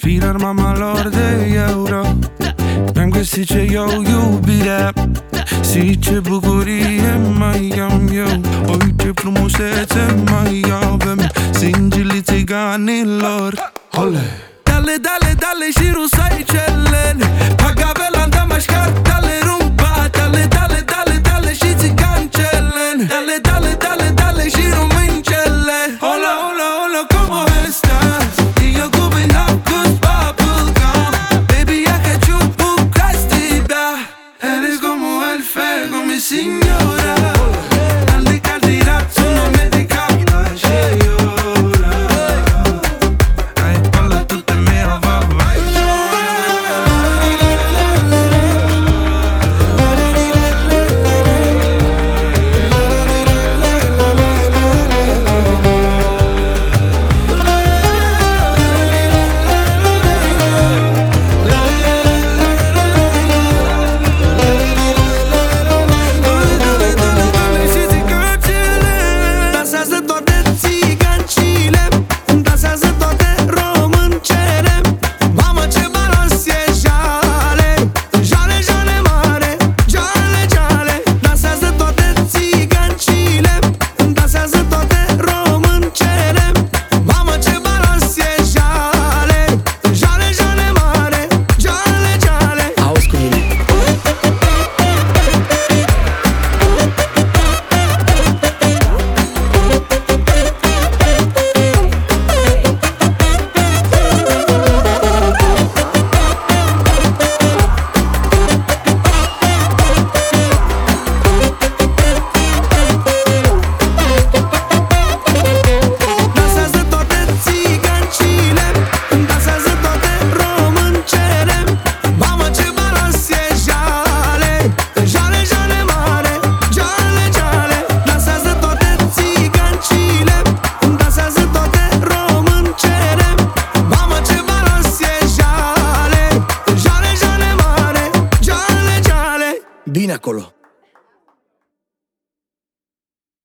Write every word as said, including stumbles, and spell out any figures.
Respiră mama lor de euro. Mi-am găsit ce eu iubirea. Și ce bucurie mai am eu. Oi, ce frumusețe mai avem. Singilii țiganilor. Ole! Dale, dale, dale și rusai celen. Pagavela, damașcar, dale rumba. Dale, dale, dale, dale și țigan celen. Dale, dale, dale, dale și români celen. Hola, hola, hola, como estás? Y yo coming up good bubble gum. Baby, я хочу украсть тебя. Eres como el fuego, mi señora. Dale cantidad, su nombre de capa, señora. Ay, hola, tú te me vas. Bine acolo!